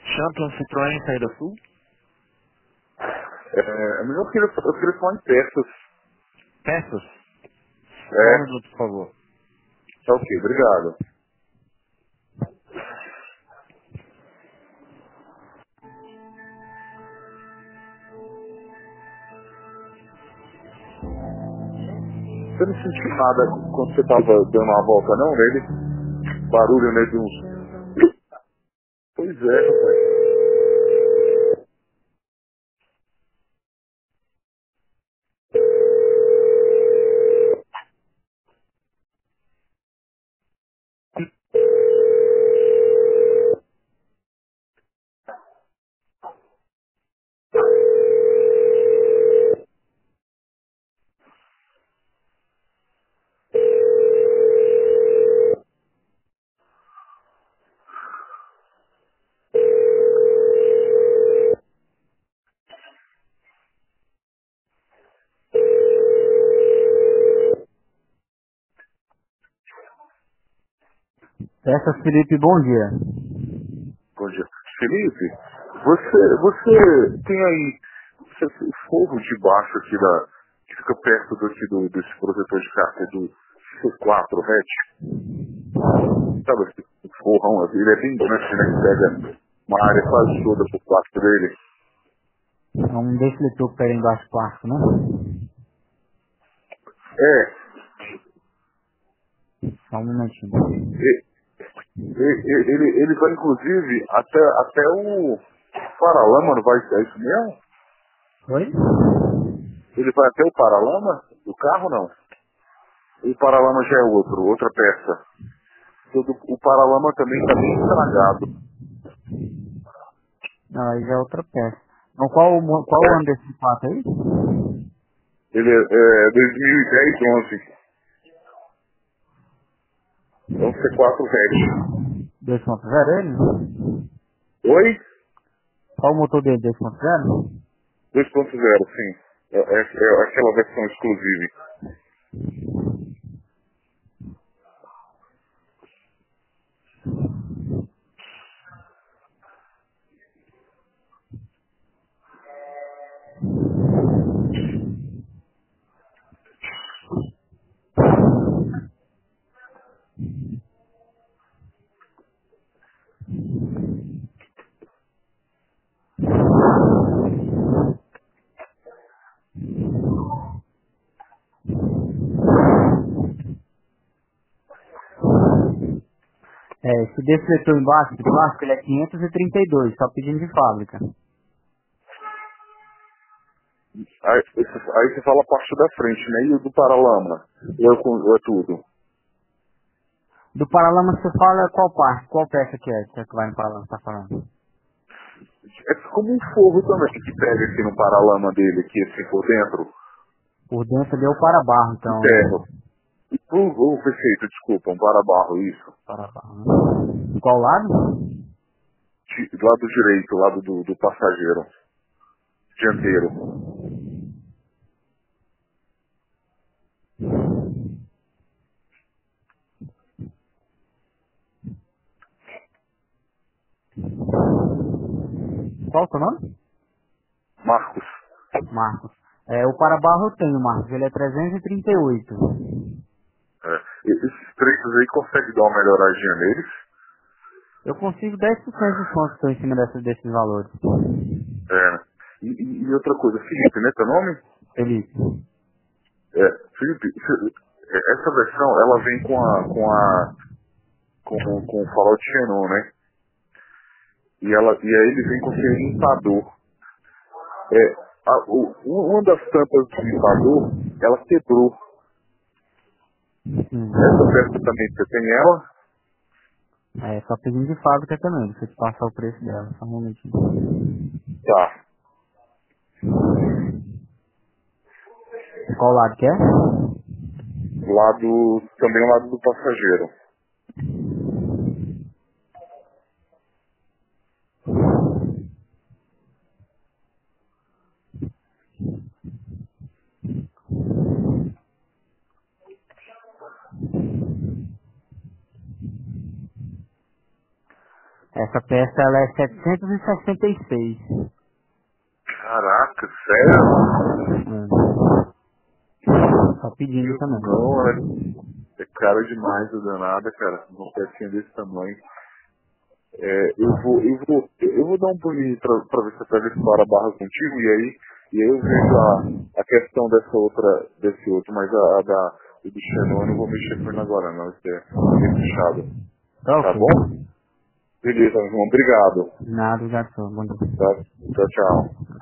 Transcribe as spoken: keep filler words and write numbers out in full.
Champion Citroën, saída sul? É, mas eu queria, eu queria falar em peças. Peças? Só um É, minuto, por favor. tá ok, obrigado. Você não sentiu nada quando você tava dando uma volta não nele? Barulho né, de uns... Pois é, rapaz. Peças, Felipe, bom dia. Bom dia. Felipe, você, você tem aí você, o forro de baixo aqui da... que fica perto daqui do, desse protetor de carta do C quatro hatch. Sabe esse forrão? Ele é bem grande, né? Que pega uma área quase toda por baixo dele. É um defletor que pega embaixo do quarto, né? É, Só um minutinho. e- e- ele, ele vai inclusive até, até o paralama, não vai é isso mesmo? Oi? Ele vai até o paralama do carro, não? O paralama já é outro, outra peça. Todo- O paralama também está bem estragado. Não, aí já é outra peça. Então, qual, o mo- qual o ano É, desse fato aí? ele é, é dois mil e dez, onze. É um C quatro hatch. dois ponto zero ele? Oi? Qual o motor dele, dois ponto zero? dois ponto zero, sim. É, é- é aquela versão exclusiva. É, esse defletor embaixo de plástico, ele é quinhentos e trinta e dois, só pedindo de fábrica. Aí, esse- aí você fala a parte da frente, né? E o do paralama? Eu, com- eu é tudo. Do paralama você fala qual parte, qual peça que é que vai no paralama, você tá falando? É como um forro também, que pega aqui no paralama dele, aqui assim por dentro, Por dentro deu para barro, então, interno. né? Uh, uh, perfeito, desculpa, um para-barro, isso. Para barro, né? Qual lado? Di- Do lado direito, lado do, do passageiro, dianteiro. Qual o seu nome? Marcos, Marcos. É, o para-barro eu tenho, Marcos. Ele é trezentos e trinta e oito. é, e- esses preços aí consegue dar uma melhoradinha neles? Eu consigo dez por cento de desconto estou em cima dessa, desses valores. É, né? E, e- e outra coisa, Felipe, né, teu nome? Felipe. É, Felipe, se- é, essa versão, ela vem com a, com a, com, com o farol de xenon, né? E, ela, e aí ele vem com aquele limpador. É, a, o, uma das tampas do limpador, ela quebrou. Sim. Essa peça também, você tem ela? É, só pedindo de fábrica também. Deixa eu te passar o preço dela. Só um momentinho. Tá. Qual lado que é? Lado, também o lado do passageiro. Essa peça ela é setecentos e sessenta e seis. Caraca, sério? Hum. Só pedindo Meu, também. não, é, é cara demais a danada, cara. Uma pecinha desse tamanho. É, eu vou, eu vou, eu vou dar um pulinho pra, pra ver se eu pego esse para-barra contigo e aí, e aí eu vejo a, a questão dessa outra, desse outro, mas a, a da do Xenon eu não vou mexer com ele agora não, isso é meio puxado. Tá Tá ok. bom? Beleza, meu irmão, obrigado. Nada, gato. Bom dia. Tá? Tchau, tchau.